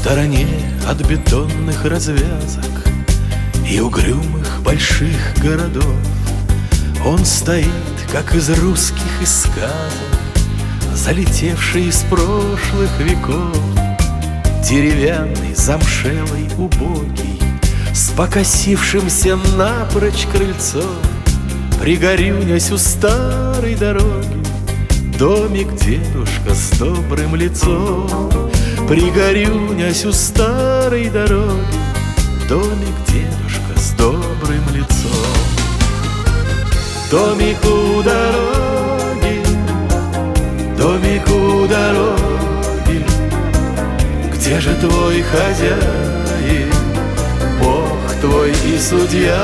стороне от бетонных развязок и угрюмых больших городов он стоит, как из русских и сказок, залетевший из прошлых веков, деревянный, замшелый, убогий, с покосившимся напрочь крыльцом, пригорюнясь у старой дороги, домик дедушка с добрым лицом. Пригорюнясь у старой дороги, домик дедушка с добрым лицом. Домик у дороги, домик у дороги, где же твой хозяин, Бог твой и судья?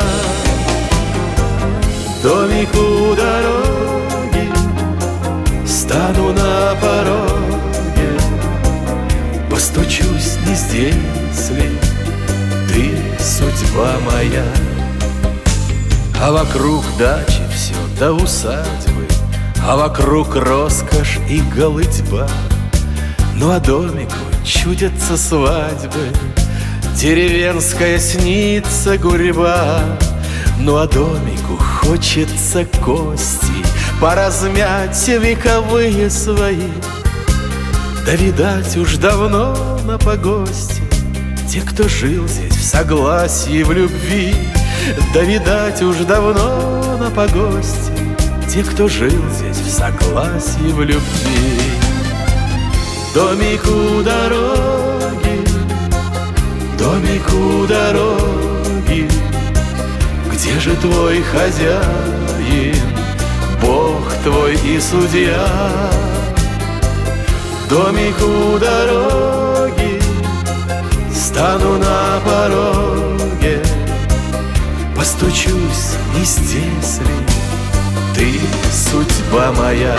Домик у дороги, стану на пороге, постучусь, не здесь ли ты, судьба моя? А вокруг дачи все до усадьбы, а вокруг роскошь и голытьба. Ну а домику чудятся свадьбы, деревенская снится гурьба. Ну а домику хочется кости поразмять вековые свои. Да видать уж давно на погосте те, кто жил здесь в согласии, в любви. Да видать уж давно на погосте те, кто жил здесь в согласии, в любви. Домик у дороги, домик у дороги, где же твой хозяин, Бог твой и судья? Домик у дороги, стану на пороге, постучусь, не здесь ли ты, судьба моя?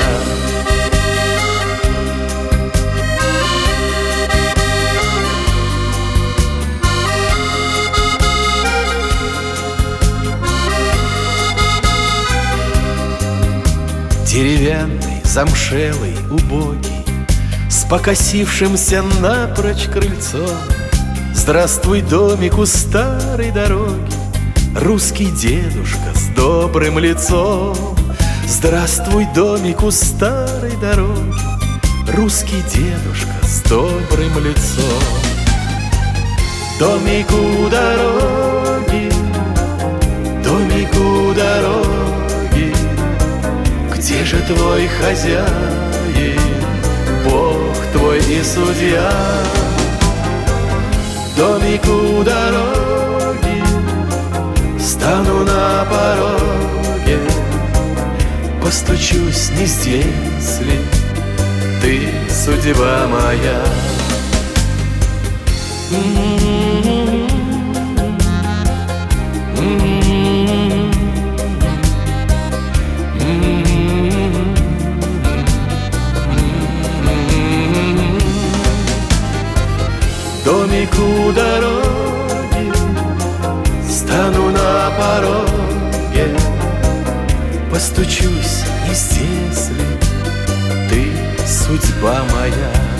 Деревянный, замшелый, убогий, с покосившимся напрочь крыльцом, здравствуй, домик у старой дороги, русский дедушка с добрым лицом. Здравствуй, домик у старой дороги, русский дедушка с добрым лицом. Домик у дороги, домик у дороги, где же твой хозяин, Бог твой и судья? Домик у дороги, стану на пороге, постучусь, не здесь ли ты, судьба моя? Домик у дороги, стану на пороге, постучусь, не здесь ли ты, судьба моя?